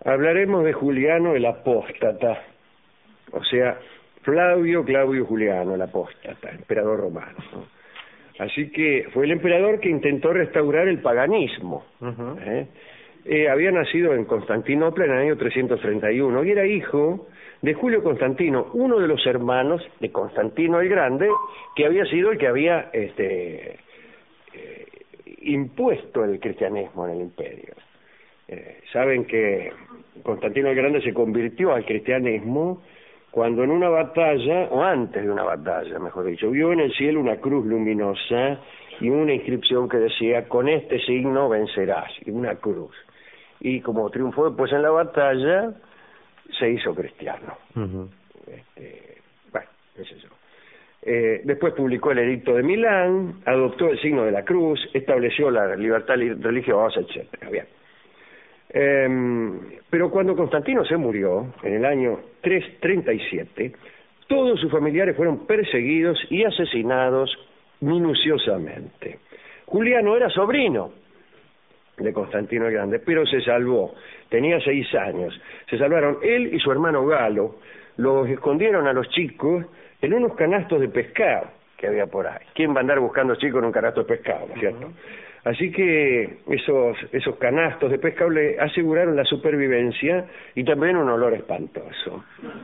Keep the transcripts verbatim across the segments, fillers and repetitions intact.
Hablaremos de Juliano el Apóstata, o sea, Flavio Claudio Juliano el Apóstata, emperador romano, ¿no? Así que fue el emperador que intentó restaurar el paganismo. Uh-huh. ¿eh? Eh, había nacido en Constantinopla en el año trescientos treinta y uno y era hijo de Julio Constantino, uno de los hermanos de Constantino el Grande, que había sido el que había este, eh, impuesto el cristianismo en el imperio. Eh, saben que Constantino el Grande se convirtió al cristianismo cuando en una batalla, o antes de una batalla, mejor dicho, vio en el cielo una cruz luminosa y una inscripción que decía, con este signo vencerás, y una cruz. Y como triunfó después en la batalla, se hizo cristiano. Uh-huh. Este, bueno, qué sé yo. Eh, después publicó el Edicto de Milán, adoptó el signo de la cruz, estableció la libertad religiosa, etcétera. Bien. Eh, pero cuando Constantino se murió, en el año trescientos treinta y siete, todos sus familiares fueron perseguidos y asesinados minuciosamente. Juliano era sobrino de Constantino el Grande, pero se salvó, tenía seis años, se salvaron él y su hermano Galo, los escondieron a los chicos en unos canastos de pescado que había por ahí. ¿Quién va a andar buscando chicos en un canasto de pescado, no es cierto? Uh-huh. Así que esos, esos canastos de pescado le aseguraron la supervivencia y también un olor espantoso.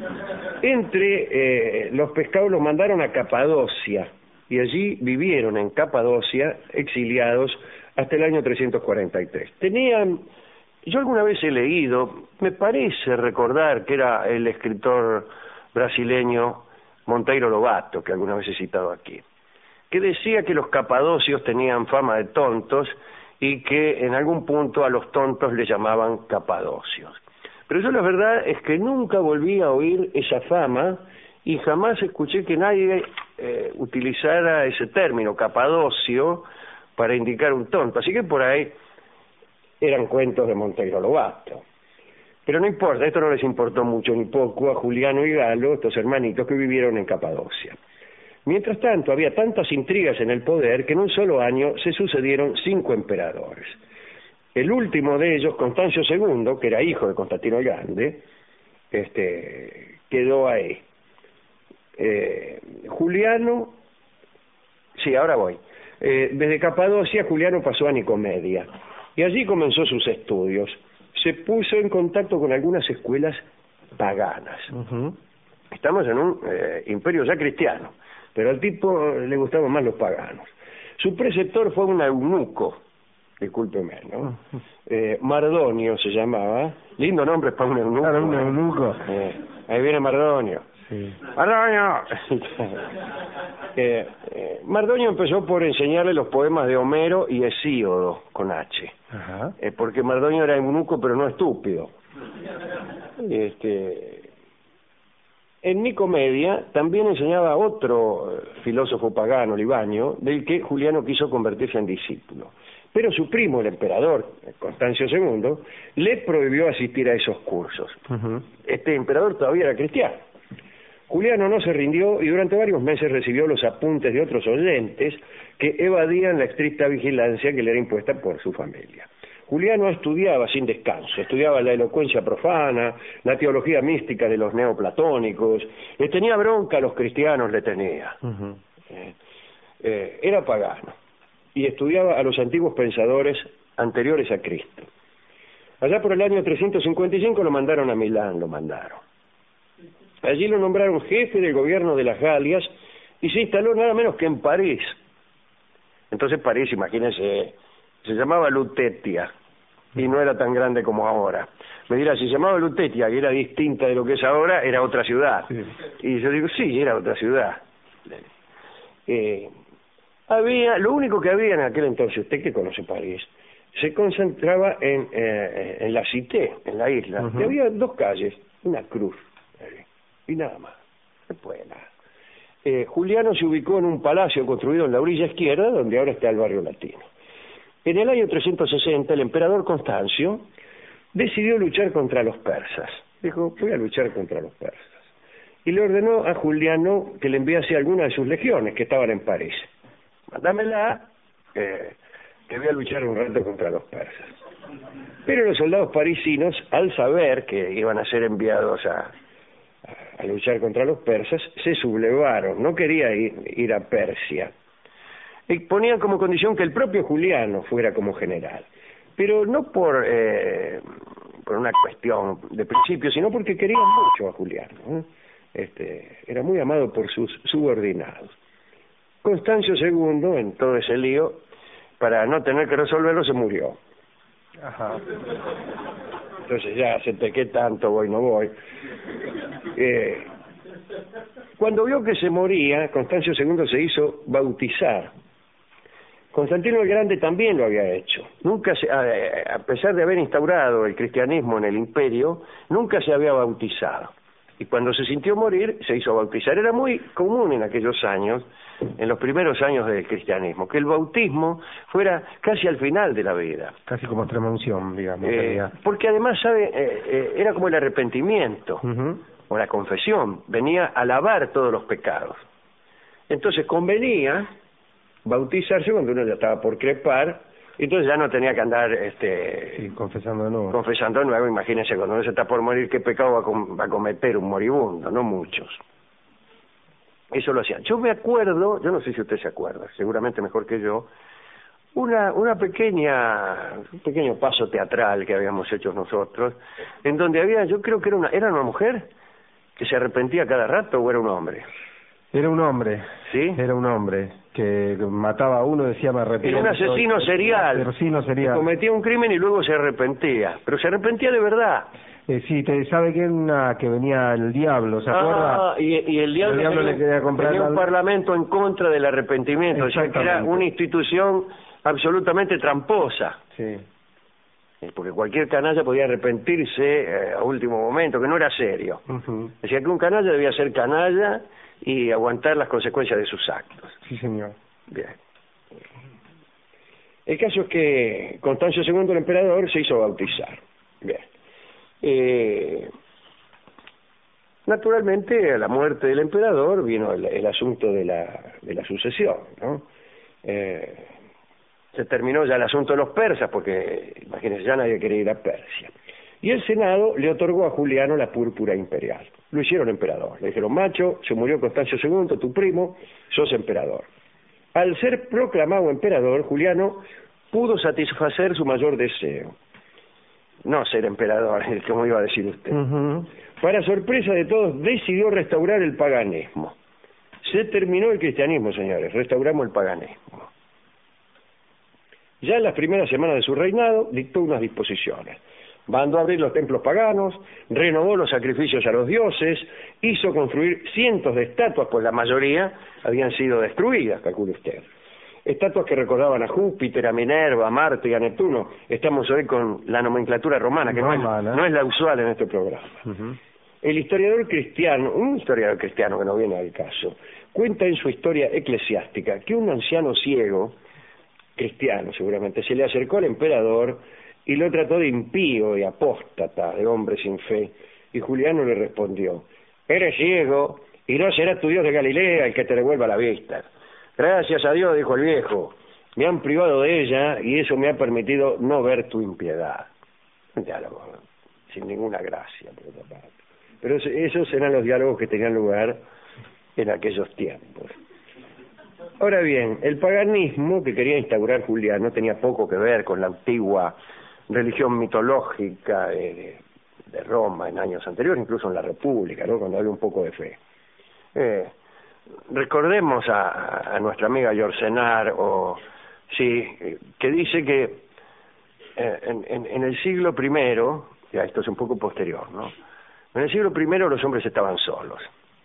Entre eh, los pescados los mandaron a Capadocia y allí vivieron en Capadocia exiliados hasta el año trescientos cuarenta y tres. Tenían, yo alguna vez he leído, me parece recordar que era el escritor brasileño Monteiro Lobato, que alguna vez he citado aquí, que decía que los capadocios tenían fama de tontos y que en algún punto a los tontos le llamaban capadocios. Pero yo la verdad es que nunca volví a oír esa fama y jamás escuché que nadie eh, utilizara ese término, capadocio, para indicar un tonto. Así que por ahí eran cuentos de Monteiro Lobato. Pero no importa, esto no les importó mucho ni poco a Juliano y Galo, estos hermanitos que vivieron en Capadocia. Mientras tanto, había tantas intrigas en el poder que en un solo año se sucedieron cinco emperadores. El último de ellos, Constancio segundo, que era hijo de Constantino el Grande, este, quedó ahí. Eh, Juliano, sí, ahora voy. Eh, desde Capadocia, Juliano pasó a Nicomedia y allí comenzó sus estudios. Se puso en contacto con algunas escuelas paganas. Uh-huh. Estamos en un eh, imperio ya cristiano, pero al tipo le gustaban más los paganos. Su preceptor fue un eunuco, discúlpeme, ¿no? Eh, Mardonio se llamaba, lindo nombre para un eunuco. Claro, un eunuco. Eh, ahí viene Mardonio. Sí. ¡Mardonio! eh, eh, Mardonio empezó por enseñarle los poemas de Homero y Hesíodo, con H. Ajá. Eh, porque Mardonio era eunuco, pero no estúpido. Este... En Nicomedia también enseñaba otro filósofo pagano, Libanio, del que Juliano quiso convertirse en discípulo. Pero su primo, el emperador, Constancio segundo, le prohibió asistir a esos cursos. Uh-huh. Este emperador todavía era cristiano. Juliano no se rindió y durante varios meses recibió los apuntes de otros oyentes que evadían la estricta vigilancia que le era impuesta por su familia. Juliano estudiaba sin descanso, estudiaba la elocuencia profana, la teología mística de los neoplatónicos, le tenía bronca a los cristianos, le tenía. Uh-huh. eh, eh, era pagano y estudiaba a los antiguos pensadores anteriores a Cristo. Allá por el año trescientos cincuenta y cinco lo mandaron a Milán, lo mandaron. Allí lo nombraron jefe del gobierno de las Galias y se instaló nada menos que en París. Entonces París, imagínense, se llamaba Lutetia y no era tan grande como ahora. Me dirá, si se llamaba Lutetia y era distinta de lo que es ahora, era otra ciudad. Sí. Y yo digo, sí, era otra ciudad. Eh, había, lo único que había en aquel entonces, usted que conoce París, se concentraba en, eh, en la Cité, en la isla. Uh-huh. Y había dos calles, una cruz, eh, y nada más. Después nada. Eh, Juliano se ubicó en un palacio construido en la orilla izquierda, donde ahora está el barrio latino. En el año trescientos sesenta, el emperador Constancio decidió luchar contra los persas. Dijo, voy a luchar contra los persas. Y le ordenó a Juliano que le enviase alguna de sus legiones que estaban en París. Mándamela, eh, que voy a luchar un rato contra los persas. Pero los soldados parisinos, al saber que iban a ser enviados a, a luchar contra los persas, se sublevaron, no querían ir, ir a Persia. Y ponían como condición que el propio Juliano fuera como general, pero no por, eh, por una cuestión de principio, sino porque querían mucho a Juliano, ¿eh? Este, era muy amado por sus subordinados. Constancio segundo, en todo ese lío, para no tener que resolverlo, se murió. Ajá. Entonces ya acepté que tanto voy, no voy. Eh, cuando vio que se moría, Constancio segundo se hizo bautizar. Constantino el Grande también lo había hecho. Nunca se, a, a pesar de haber instaurado el cristianismo en el imperio, nunca se había bautizado. Y cuando se sintió morir, se hizo bautizar. Era muy común en aquellos años, en los primeros años del cristianismo, que el bautismo fuera casi al final de la vida. Casi como extrema unción, digamos. Eh, porque además, ¿sabe? Eh, eh, era como el arrepentimiento, uh-huh. o la confesión. Venía a lavar todos los pecados. Entonces convenía bautizarse cuando uno ya estaba por crepar, y entonces ya no tenía que andar este sí, confesando de nuevo. Confesando de nuevo, imagínense, cuando uno se está por morir, ¿qué pecado va a, com va a cometer un moribundo? No muchos. Eso lo hacían. Yo me acuerdo, yo no sé si usted se acuerda, seguramente mejor que yo, una una pequeña, un pequeño paso teatral que habíamos hecho nosotros, en donde había, yo creo que era una, era una mujer que se arrepentía cada rato, o era un hombre. Era un hombre, ¿sí? Era un hombre que mataba a uno, decía me arrepiento. Era un asesino serial. Asesino serial. Cometía un crimen y luego se arrepentía, pero se arrepentía de verdad. Eh, sí, te sabe que una que venía el diablo, ¿se acuerda? Ah, y, y el diablo, el diablo tenía, le quería comprar tenía un la... parlamento en contra del arrepentimiento, o sea que era una institución absolutamente tramposa. Sí. Porque cualquier canalla podía arrepentirse eh, a último momento, que no era serio. Uh-huh. Decía que un canalla debía ser canalla y aguantar las consecuencias de sus actos. Sí, señor. Bien. El caso es que Constancio segundo, el emperador, se hizo bautizar. Bien. Eh, naturalmente, a la muerte del emperador vino el, el asunto de la, de la sucesión, ¿no? Eh, se terminó ya el asunto de los persas, porque, imagínense, ya nadie quería ir a Persia. Y el Senado le otorgó a Juliano la púrpura imperial. Lo hicieron emperador. Le dijeron, macho, se murió Constancio segundo, tu primo, sos emperador. Al ser proclamado emperador, Juliano pudo satisfacer su mayor deseo. No ser emperador, como iba a decir usted. Uh-huh. Para sorpresa de todos, decidió restaurar el paganismo. Se terminó el cristianismo, señores, restauramos el paganismo. Ya en las primeras semanas de su reinado, dictó unas disposiciones. Mandó a abrir los templos paganos, renovó los sacrificios a los dioses, hizo construir cientos de estatuas, pues la mayoría habían sido destruidas, calcule usted. Estatuas que recordaban a Júpiter, a Minerva, a Marte y a Neptuno. Estamos hoy con la nomenclatura romana, que romana. No, es, no es la usual en este programa. Uh-huh. El historiador cristiano, un historiador cristiano que no viene al caso, cuenta en su historia eclesiástica que un anciano ciego, cristiano seguramente, se le acercó al emperador y lo trató de impío y apóstata, de hombre sin fe, y Juliano le respondió, eres ciego y no será tu Dios de Galilea el que te devuelva la vista. Gracias a Dios, dijo el viejo, me han privado de ella y eso me ha permitido no ver tu impiedad. Un diálogo sin ninguna gracia, por otra parte. Pero esos eran los diálogos que tenían lugar en aquellos tiempos. Ahora bien, el paganismo que quería instaurar Juliano tenía poco que ver con la antigua religión mitológica de, de Roma en años anteriores, incluso en la República, ¿no? Cuando había un poco de fe. Eh, recordemos a, a nuestra amiga Yourcenar, o sí, que dice que eh, en, en, en el siglo primero, ya esto es un poco posterior, ¿no? En el siglo primero los hombres estaban solos,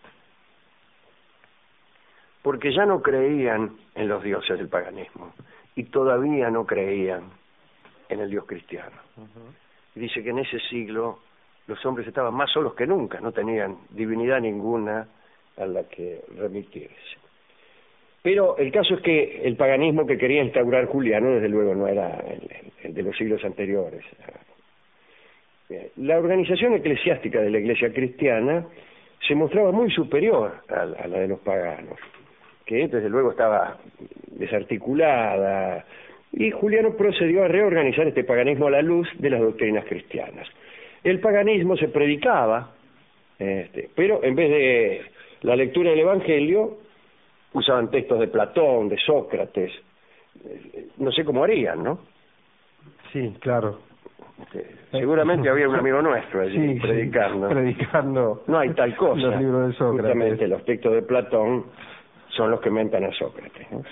porque ya no creían en los dioses del paganismo y todavía no creían en el Dios cristiano. Uh-huh. Y dice que en ese siglo los hombres estaban más solos que nunca, no tenían divinidad ninguna a la que remitirse. Pero el caso es que el paganismo que quería instaurar Juliano, desde luego, no era el, el de los siglos anteriores. La organización eclesiástica de la Iglesia cristiana se mostraba muy superior a, a la de los paganos, que desde luego estaba desarticulada, Y Juliano procedió a reorganizar este paganismo a la luz de las doctrinas cristianas. El paganismo se predicaba, este, pero en vez de la lectura del Evangelio, usaban textos de Platón, de Sócrates. No sé cómo harían, ¿no? Sí, claro. Seguramente había un amigo nuestro allí sí, predicando. Sí, predicando. No hay tal cosa. Los libros de Sócrates. Justamente los textos de Platón son los que mentan a Sócrates, ¿no?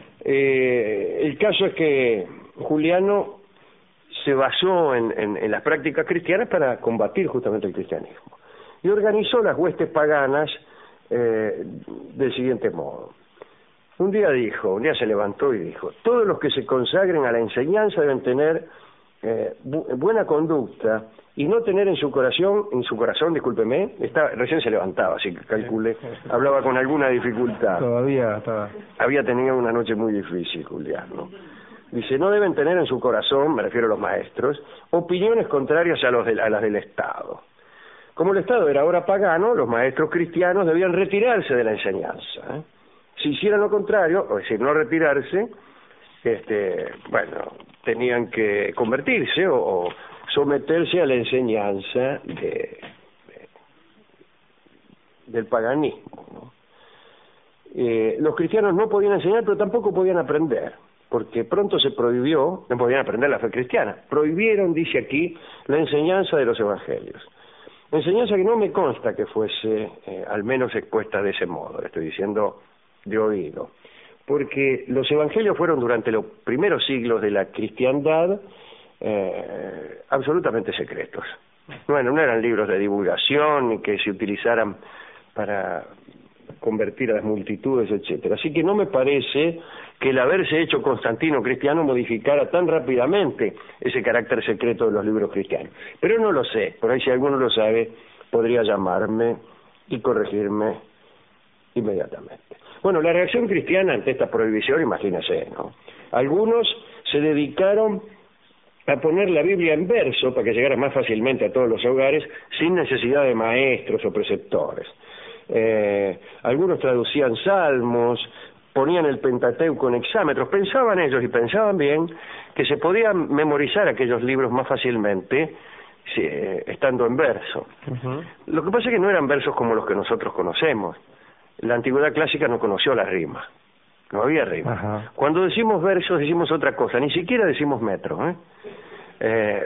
Eh, el caso es que Juliano se basó en, en, en las prácticas cristianas para combatir justamente el cristianismo. Y organizó las huestes paganas eh, del siguiente modo. Un día dijo, un día se levantó y dijo, todos los que se consagren a la enseñanza deben tener eh, bu buena conducta y no tener en su corazón, en su corazón, discúlpeme, está, recién se levantaba, así que calcule, hablaba con alguna dificultad. Todavía estaba. Había tenido una noche muy difícil, Juliano. Dice, no deben tener en su corazón, me refiero a los maestros, opiniones contrarias a, los de, a las del Estado. Como el Estado era ahora pagano, los maestros cristianos debían retirarse de la enseñanza, ¿eh? Si hicieran lo contrario, es decir, no retirarse, este, bueno, tenían que convertirse o, o someterse a la enseñanza de, de, del paganismo, ¿no? Eh, los cristianos no podían enseñar, pero tampoco podían aprender, porque pronto se prohibió, no podían aprender la fe cristiana, prohibieron, dice aquí, la enseñanza de los evangelios. Enseñanza que no me consta que fuese eh, al menos expuesta de ese modo, le estoy diciendo de oído, porque los evangelios fueron durante los primeros siglos de la cristiandad eh, absolutamente secretos. Bueno, no eran libros de divulgación ni que se utilizaran para convertir a las multitudes, etcétera. Así que no me parece que el haberse hecho Constantino cristiano modificara tan rápidamente ese carácter secreto de los libros cristianos. Pero no lo sé, por ahí si alguno lo sabe, podría llamarme y corregirme inmediatamente. Bueno, la reacción cristiana ante esta prohibición, imagínese, ¿no? Algunos se dedicaron a poner la Biblia en verso para que llegara más fácilmente a todos los hogares sin necesidad de maestros o preceptores. Eh, algunos traducían salmos, ponían el Pentateuco en hexámetros, pensaban ellos y pensaban bien que se podían memorizar aquellos libros más fácilmente si, eh, estando en verso. Uh-huh. Lo que pasa es que no eran versos como los que nosotros conocemos. La antigüedad clásica no conoció la rima, no había rima. Uh-huh. Cuando decimos versos decimos otra cosa, ni siquiera decimos metro, ¿eh? Eh,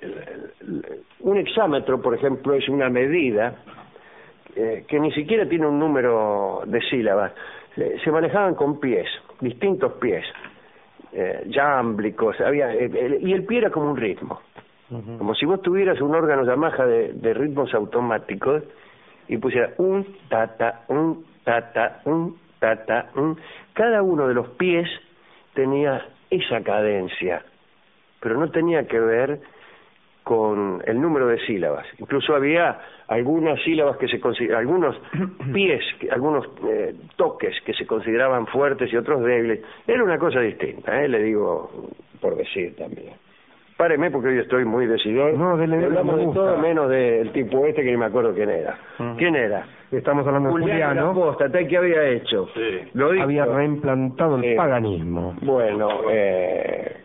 un hexámetro, por ejemplo, es una medida eh, que ni siquiera tiene un número de sílabas. Eh, se manejaban con pies, distintos pies, eh, yámblicos, había, eh, el, y el pie era como un ritmo, uh-huh. Como si vos tuvieras un órgano Yamaha de, de ritmos automáticos y pusieras un tata, un tata, un tata, un. Cada uno de los pies tenía esa cadencia, pero no tenía que ver con el número de sílabas. Incluso había algunas sílabas que se consideraban, algunos pies, algunos eh, toques que se consideraban fuertes y otros débiles. Era una cosa distinta, ¿eh? Le digo por decir también. Páreme porque hoy estoy muy decidor. No, dele, hablamos me de gusta. todo menos del tipo este que ni me acuerdo quién era. Uh-huh. ¿Quién era? Estamos hablando de Juliano. Juliano, ¿qué había hecho? Sí. ¿Lo dijo? Había reimplantado el eh, paganismo. Bueno, eh...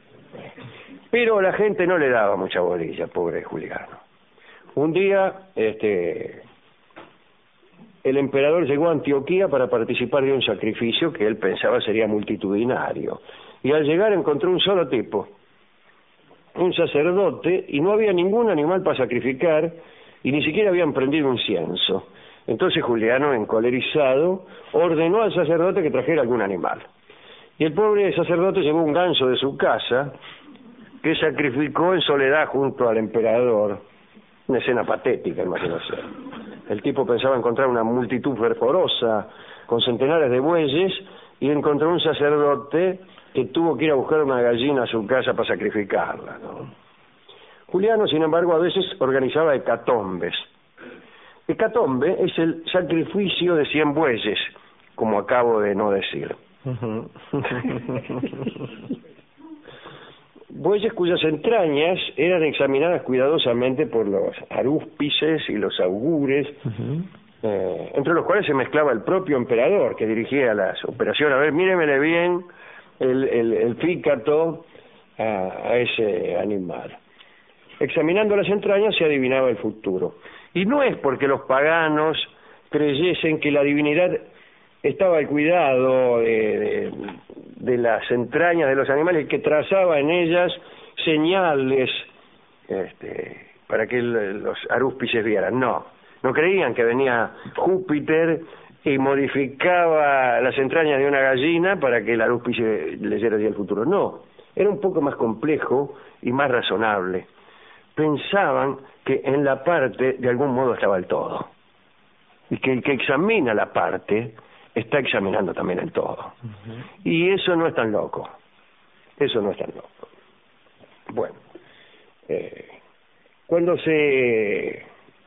pero la gente no le daba mucha bolilla, pobre Juliano. Un día, este, el emperador llegó a Antioquía para participar de un sacrificio que él pensaba sería multitudinario. Y al llegar encontró un solo tipo, un sacerdote, y no había ningún animal para sacrificar, y ni siquiera habían prendido incienso. Entonces Juliano, encolerizado, ordenó al sacerdote que trajera algún animal. Y el pobre sacerdote llevó un ganso de su casa, que sacrificó en soledad junto al emperador. Una escena patética, imagínense. El tipo pensaba encontrar una multitud fervorosa con centenares de bueyes y encontró un sacerdote que tuvo que ir a buscar una gallina a su casa para sacrificarla, ¿no? Juliano, sin embargo, a veces organizaba hecatombes. Hecatombe es el sacrificio de cien bueyes, como acabo de no decir. Uh-huh. Bueyes cuyas entrañas eran examinadas cuidadosamente por los arúspices y los augures, uh-huh. eh, entre los cuales se mezclaba el propio emperador que dirigía las operaciones. A ver, míremele bien el, el, el fícato a, a ese animal. Examinando las entrañas se adivinaba el futuro. Y no es porque los paganos creyesen que la divinidad estaba al cuidado de, de, de las entrañas de los animales, que trazaba en ellas señales este, para que el, los arúspices vieran. No, no creían que venía Júpiter y modificaba las entrañas de una gallina para que el arúspice leyera el futuro. No, era un poco más complejo y más razonable. Pensaban que en la parte de algún modo estaba el todo, y que el que examina la parte está examinando también el todo. Uh-huh. Y eso no es tan loco, eso no es tan loco. Bueno, eh, cuando se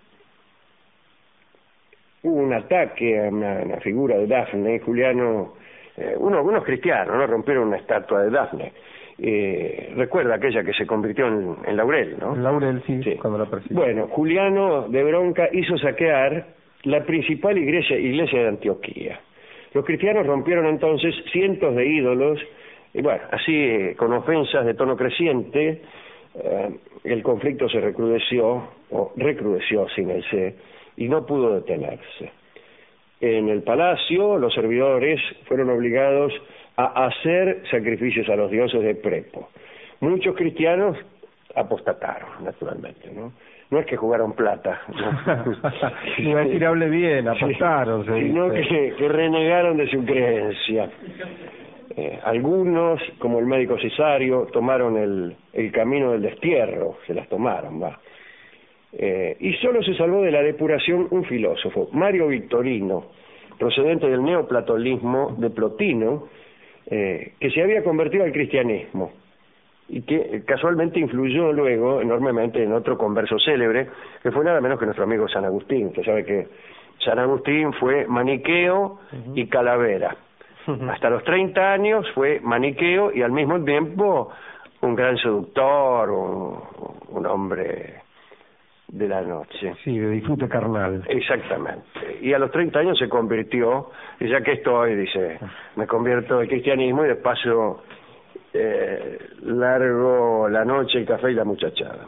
hubo un ataque a una, una figura de Dafne, Juliano, eh, uno, unos cristianos, ¿no?, rompieron una estatua de Dafne. Eh, recuerda aquella que se convirtió en, en laurel, ¿no? Laurel, sí, sí. Cuando la persiguió. Bueno, Juliano de bronca hizo saquear la principal iglesia, iglesia de Antioquía. Los cristianos rompieron entonces cientos de ídolos, y bueno, así eh, con ofensas de tono creciente, eh, el conflicto se recrudeció, o recrudeció sin el C, y no pudo detenerse. En el palacio, los servidores fueron obligados a hacer sacrificios a los dioses de Prepo. Muchos cristianos apostataron, naturalmente, ¿no? No es que jugaron plata, ¿no? Iba a decir, hable bien, apostaron. Sí, sino que, que renegaron de su creencia. Eh, algunos, como el médico Cesario, tomaron el, el camino del destierro, se las tomaron, va. Eh, y solo se salvó de la depuración un filósofo, Mario Victorino, procedente del neoplatonismo de Plotino, eh, que se había convertido al cristianismo y que eh, casualmente influyó luego enormemente en otro converso célebre, que fue nada menos que nuestro amigo San Agustín. Usted sabe que San Agustín fue maniqueo uh-huh. y calavera. Uh-huh. Hasta los treinta años fue maniqueo y al mismo tiempo un gran seductor, un, un hombre de la noche. Sí, de disfrute carnal. Exactamente. Y a los treinta años se convirtió, y ya que estoy, dice, me convierto al cristianismo y de paso eh, largo la noche, el café y la muchachada.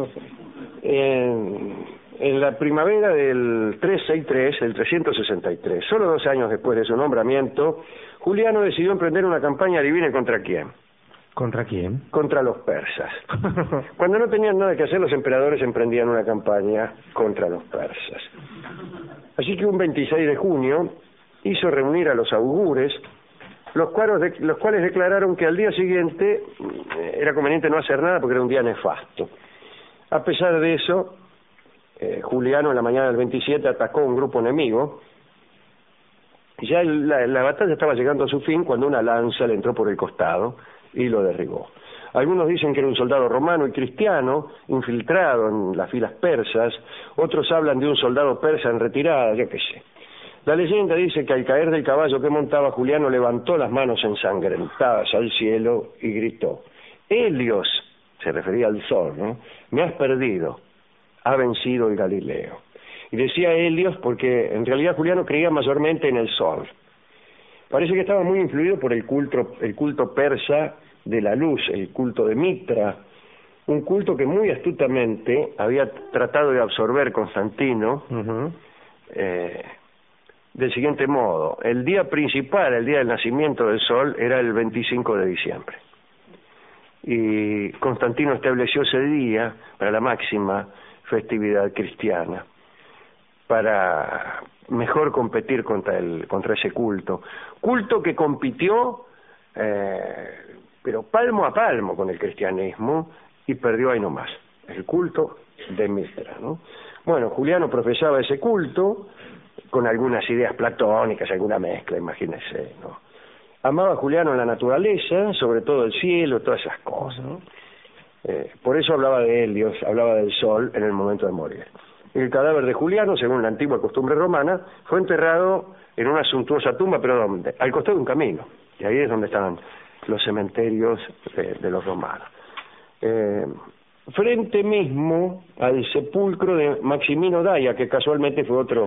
En, en la primavera del trescientos sesenta y tres, el trescientos sesenta y tres, solo dos años después de su nombramiento, Juliano decidió emprender una campaña divina. ¿Contra quién? ¿Contra quién? Contra los persas. Cuando no tenían nada que hacer, los emperadores emprendían una campaña contra los persas. Así que un veintiséis de junio hizo reunir a los augures, los cuales, los cuales declararon que al día siguiente era conveniente no hacer nada porque era un día nefasto. A pesar de eso, eh, Juliano en la mañana del veintisiete atacó a un grupo enemigo. Ya la, la batalla estaba llegando a su fin cuando una lanza le entró por el costado y lo derribó. Algunos dicen que era un soldado romano y cristiano infiltrado en las filas persas, otros hablan de un soldado persa en retirada, yo qué sé. La leyenda dice que al caer del caballo que montaba, Juliano levantó las manos ensangrentadas al cielo y gritó: Helios, se refería al sol, ¿no?, me has perdido, ha vencido el Galileo. Y decía Helios porque en realidad Juliano creía mayormente en el sol. Parece que estaba muy influido por el culto, el culto persa de la luz, el culto de Mitra, un culto que muy astutamente había tratado de absorber Constantino, uh-huh. eh, del siguiente modo: el día principal, el día del nacimiento del sol, era el veinticinco de diciembre. Y Constantino estableció ese día para la máxima festividad cristiana, para mejor competir contra el contra ese culto. Culto que compitió, eh, pero palmo a palmo con el cristianismo, y perdió ahí nomás, el culto de Mitra, ¿no? Bueno, Juliano profesaba ese culto con algunas ideas platónicas, alguna mezcla, imagínese, ¿no? Amaba a Juliano la naturaleza, sobre todo el cielo, todas esas cosas, ¿no? Eh, por eso hablaba de Helios, hablaba del sol en el momento de morir. El cadáver de Juliano, según la antigua costumbre romana, fue enterrado en una suntuosa tumba, pero ¿dónde? Al costado de un camino, y ahí es donde estaban los cementerios de, de los romanos. Eh, frente mismo al sepulcro de Maximino Daia, que casualmente fue otro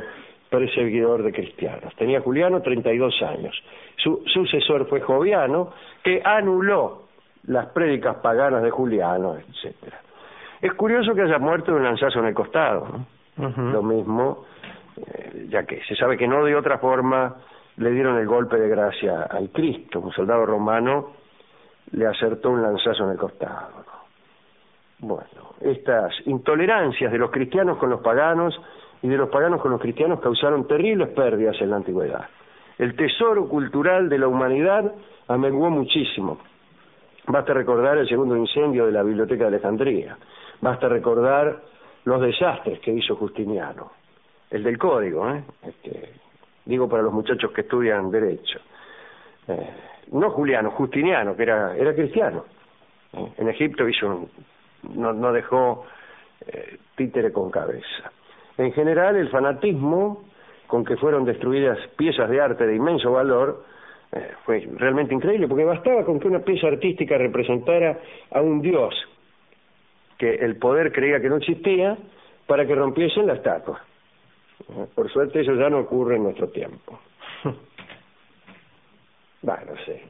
perseguidor de cristianos. Tenía Juliano treinta y dos años. Su sucesor fue Joviano, que anuló las prédicas paganas de Juliano, etcétera. Es curioso que haya muerto de un lanzazo en el costado, ¿no? Uh-huh. Lo mismo, eh, ya que se sabe que no de otra forma le dieron el golpe de gracia al Cristo. Un soldado romano le acertó un lanzazo en el costado, ¿no? Bueno, estas intolerancias de los cristianos con los paganos y de los paganos con los cristianos causaron terribles pérdidas en la antigüedad. El tesoro cultural de la humanidad amenguó muchísimo. Basta recordar el segundo incendio de la Biblioteca de Alejandría. Basta recordar los desastres que hizo Justiniano. El del código, ¿eh? Este, digo para los muchachos que estudian Derecho. Eh, no Juliano, Justiniano, que era, era cristiano. Eh, en Egipto hizo un, no, no dejó eh, títere con cabeza. En general, el fanatismo con que fueron destruidas piezas de arte de inmenso valor eh, fue realmente increíble, porque bastaba con que una pieza artística representara a un dios que el poder creía que no existía para que rompiesen la estatua. Eh, por suerte eso ya no ocurre en nuestro tiempo. Bueno, no sé.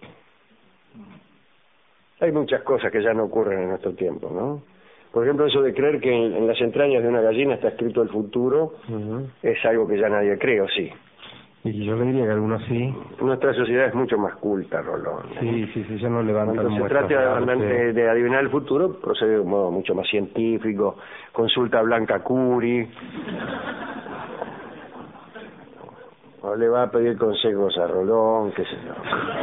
Hay muchas cosas que ya no ocurren en nuestro tiempo, ¿no? Por ejemplo, eso de creer que en, en las entrañas de una gallina está escrito el futuro, uh-huh. es algo que ya nadie cree, ¿o sí? Y yo le diría que algunos sí. Nuestra sociedad es mucho más culta, Rolón. Sí, sí, sí, ya no levantan Cuando se trata de, de, de adivinar el futuro, procede de un modo mucho más científico, consulta a Blanca Curi, o le va a pedir consejos a Rolón, qué sé yo.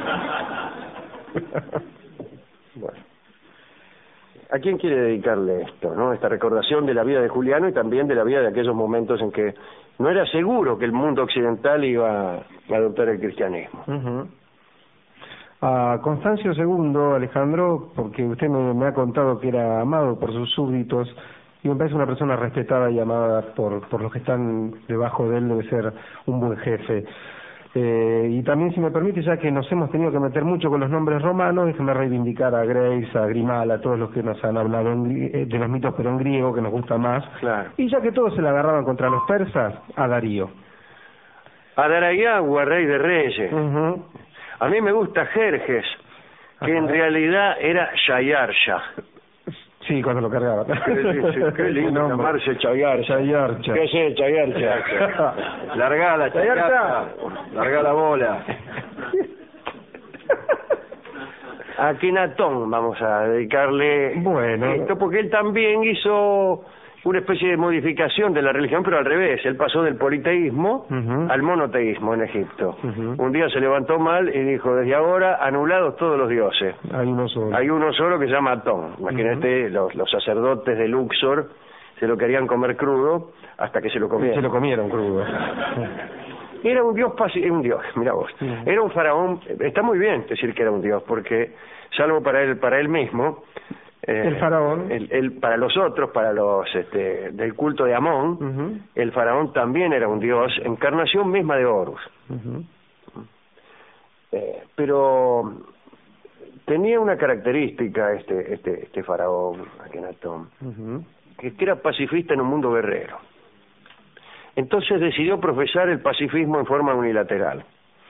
Bueno. ¿A quién quiere dedicarle esto, no? Esta recordación de la vida de Juliano y también de la vida de aquellos momentos en que no era seguro que el mundo occidental iba a adoptar el cristianismo. Uh-huh. A Constancio segundo, Alejandro, porque usted me, me ha contado que era amado por sus súbditos y me parece una persona respetada y amada por, por los que están debajo de él, debe ser un buen jefe. Eh, y también, si me permite, ya que nos hemos tenido que meter mucho con los nombres romanos, déjeme reivindicar a Grace, a Grimal, a todos los que nos han hablado en, de los mitos, pero en griego, que nos gusta más. Claro. Y ya que todos se la agarraban contra los persas, a Darío. A Darayagua, rey de reyes. Uh-huh. A mí me gusta Jerjes, que Ajá. en realidad era Shayarsha. Sí, cuando lo cargaba. Qué, qué lindo llamarse Chayarcha. Chayarcha. ¿Qué es Chayarcha? Largá la Chayarcha. Largá la bola. A Akenatón vamos a dedicarle bueno. esto, porque él también hizo una especie de modificación de la religión, pero al revés. Él pasó del politeísmo uh-huh. al monoteísmo en Egipto. Uh-huh. Un día se levantó mal y dijo, desde ahora, anulados todos los dioses. Hay uno solo. Hay uno solo que se llama Atón. Imagínate, uh-huh. los, los sacerdotes de Luxor se lo querían comer crudo hasta que se lo comieron. Se lo comieron crudo. Era un dios, pasi- un dios, mira vos. Uh-huh. Era un faraón. Está muy bien decir que era un dios, porque, salvo para él, para él mismo, Eh, el faraón el, el, para los otros, para los este, del culto de Amón, uh-huh. el faraón también era un dios, encarnación misma de Horus. Uh-huh. eh, pero tenía una característica este este este faraón Akenatón, uh-huh. que, que era pacifista en un mundo guerrero. Entonces decidió profesar el pacifismo en forma unilateral.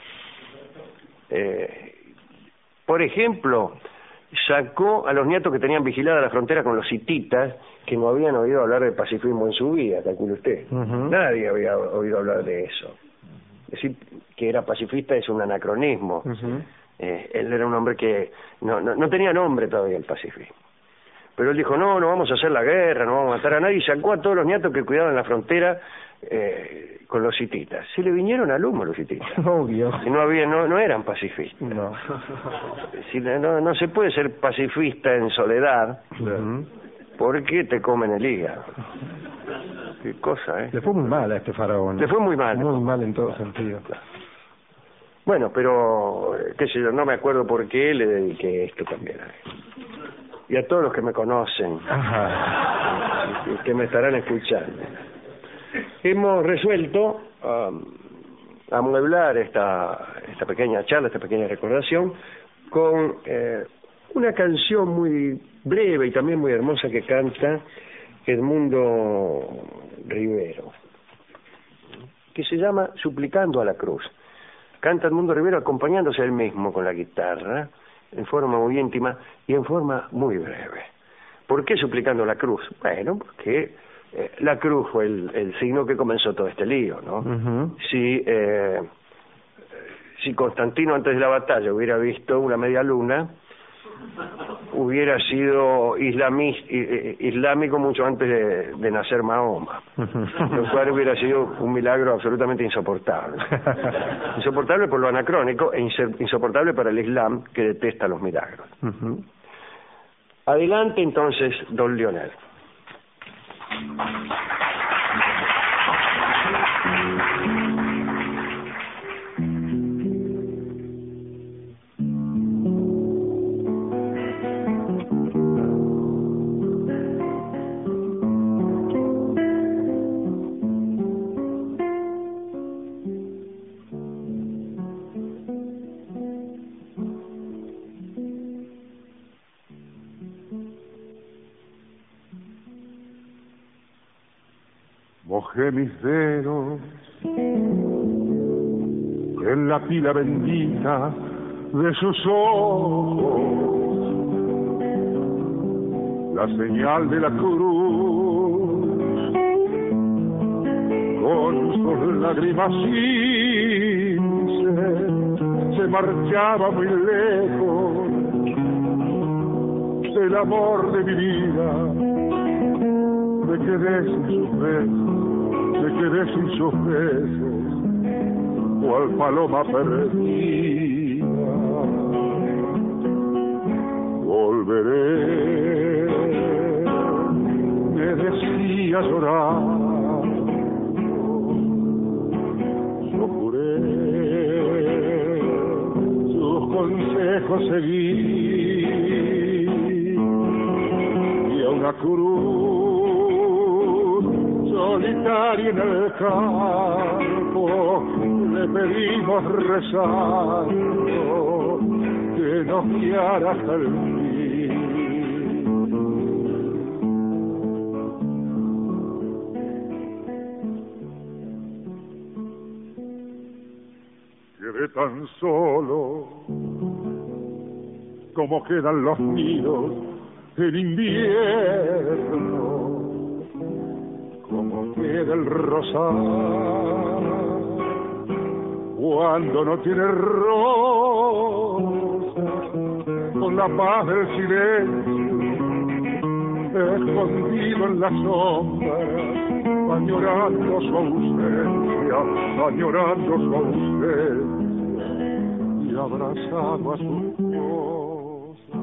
Eh, por ejemplo, sacó a los nietos que tenían vigilada la frontera con los hititas, que no habían oído hablar de pacifismo en su vida, calcule usted. Uh-huh. Nadie había oído hablar de eso. Decir que era pacifista es un anacronismo. Uh-huh. Eh, él era un hombre que no, no, no tenía nombre todavía el pacifismo. Pero él dijo, no, no vamos a hacer la guerra, no vamos a matar a nadie, y sacó a todos los nietos que cuidaban la frontera eh, con los hititas. Se le vinieron al humo los hititas. Obvio. Si no había, no, no eran pacifistas. No. Si, no, no se puede ser pacifista en soledad, uh-huh. porque te comen el hígado. Qué cosa, ¿eh? Le fue muy mal a este faraón. Le fue muy mal. Muy mal en todo sentido. Bueno, pero, qué sé yo, no me acuerdo por qué le dediqué esto también a él. Y a todos los que me conocen, Ajá. y que me estarán escuchando. Hemos resuelto um, amueblar esta, esta pequeña charla, esta pequeña recordación, con eh, una canción muy breve y también muy hermosa que canta Edmundo Rivero, que se llama Suplicando a la Cruz. Canta Edmundo Rivero acompañándose a él mismo con la guitarra, en forma muy íntima y en forma muy breve. ¿Por qué Suplicando a la Cruz? Bueno, porque eh, la cruz fue el, el signo que comenzó todo este lío, ¿no? Uh-huh. Si, eh, si Constantino antes de la batalla hubiera visto una media luna, hubiera sido islami, islámico mucho antes de, de nacer Mahoma, lo cual hubiera sido un milagro absolutamente insoportable. Insoportable por lo anacrónico e insoportable para el Islam, que detesta los milagros. Uh-huh. Adelante entonces, don Lionel. Mojé mis dedos en la pila bendita de sus ojos, la señal de la cruz, con sus lágrimas sin sed, se marchaba muy lejos del amor de mi vida. Me quedé sin sus besos, me quedé sin sus besos, cual paloma perdida. Volveré, me decía llorando, yo juré sus consejos seguí, y a una cruz solitaria en el campo le pedimos rezando que nos guiara hasta el fin. Quedé tan solo como quedan los nidos en invierno, como queda el rosal cuando no tiene rosas, con la paz del silencio, escondido en la sombra, añorando su ausencia, añorando su ausencia, y abrazado a sus cosas.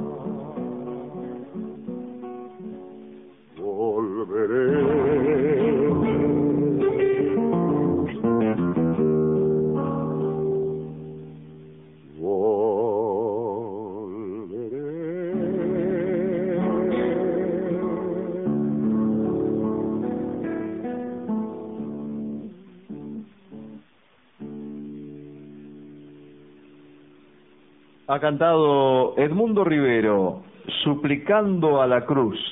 Volveré. Ha cantado Edmundo Rivero, Suplicando a la Cruz,